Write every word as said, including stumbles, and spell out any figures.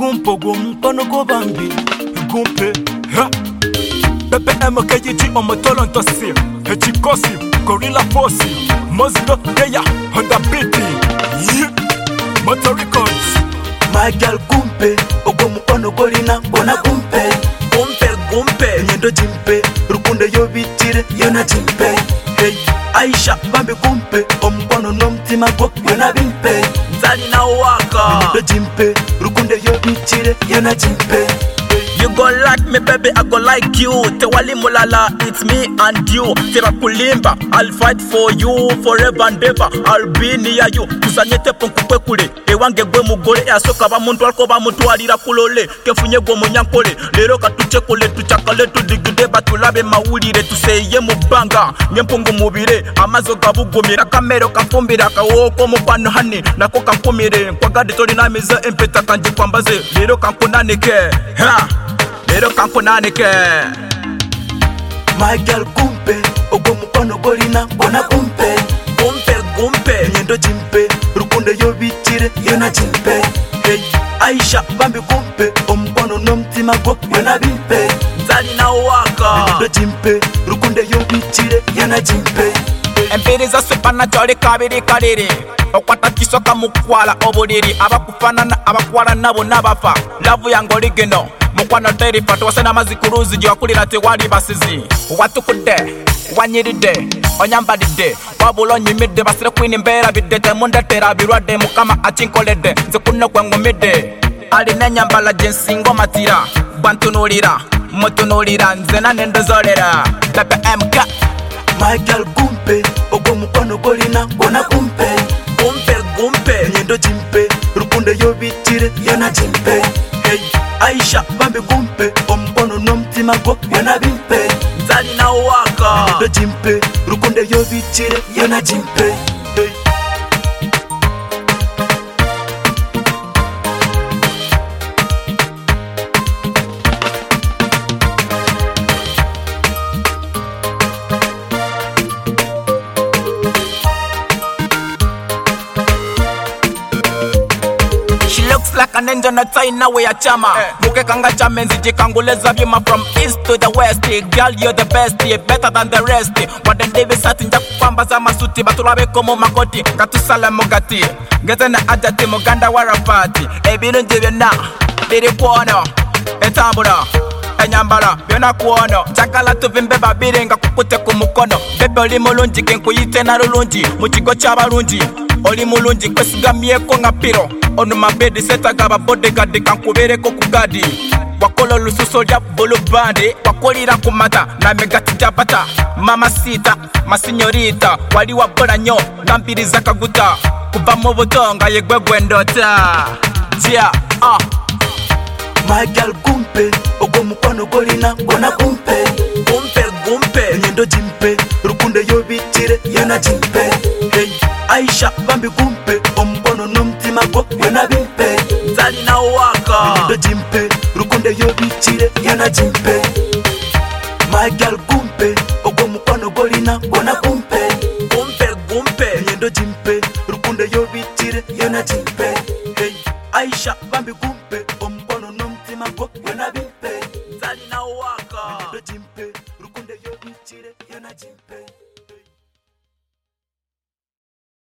gumpo gumpono go bambi gumpe ha Pepe M K G T on motolo ntosi Hechikosi Gorilla Posi Mozdo Deya Honda Beatty yeah. Motor Records My girl gumpe Ogo mukono golina bona gumpe Gumpe gumpe Nyendo jimpe Rukunde yo bitire yona jimpe Hey Aisha bambi gumpe Omukono no mtima go yona bimpe Nzali na waka Nyendo jimpe Rukunde yo bitire yona jimpe You go like me baby, I go like you. Tewali mulala, it's me and you. Tira kulimba, I'll fight for you forever and ever. I'll be near you. Kusanyete punkukwe kule. Ewange gwe mugole ya soka ba muntu alko ba muntu alira kulole. Kefunye gwe munyankole. Lero katuche kule tuchakale tudigide batulabe mawulire tuseye mubanga. Nyempungu mubire amazo gabugumira kamero kafumbira kawoko mupano hani nako kankumire kwa gadi tori na mize empeta kanji kwambaze. Lero kankunanike. Ha! Lero kankunanike. My girl gumpe Ogo mukono golina bona gumpe Gumpe gumpe Nyendo jimpe Rukunde yo bitire yona jimpe Hey Aisha bambi gumpe Omukono no mtima go yona bimpe Nzali na waka Nyendo jimpe Rukunde yo bitire yona jimpe Empiriza sepana chori kabiri kariri Okwata kisoka mukwala obuliri Abakufanana abakwala nabo nabafa Lavu yango ligeno Mukwana teri fatu wasena mazikuruzi Jwa kulira tewali basizi Watukude, wanyiride, onyambadide Wabulo nyimide basire kwini mbera bide Temunde tera birwade mukama achinkolede Nze kuno kwengu mide Aline nyambala jensingo matira Bantunulira, mutunulira Nzena nendozolera Pepe M K My girl gumpe Ogo mukono golina bona gumpe Gumpe gumpe Nyendo jimpe Rukunde yo bitire yona jimpe Hey Aisha bambi gumpe Omukono no mtima go yona bimpe Nzali na waka Nyendo jimpe Rukunde yo bitire yona jimpe Hey She looks like an angel na China way a chama Muke kanga chamenzi jikanguleza vyuma from east to the west Girl you're the best, better than the rest Wade ndivi sati nja kupamba za masuti Batulabe komo makoti, ngatusale mugati Ngete na ajati muganda warafati Ebiru njivyo na, biri kuono Etambura, enyambara, byona kuono Chakala tuvimbe babiri nga kukute kumukono Bebe oli mulungi kenkuyite na lulungi Muchigo chabalungi Oli mulungi kwesigamyeko nga piro Onu mabedi setaga bodyguard kankubereko kugadi Wakola lususo lya bulu bandi Wakolira kumata na megati jabata Mama sita, masinyorita Wali wabola nyo, nampiriza kaguta Kuba mu butonga yegwegwe ndota Jia, ah My girl gumpe Ogo mukono golina bona gumpe Gumpe gumpe Nyendo jimpe Rukunde yo bitire yona jimpe Hey Aisha bambi gumpe Omukono no mtima go yona bimpe Nzali na waka Nyendo jimpe Rukunde yo bitire yona jimpe My girl gumpe Ogo mukono golina bona gumpe Gumpe gumpe Nyendo jimpe Rukunde yo bitire yona jimpe Hey Aisha bambi gumpe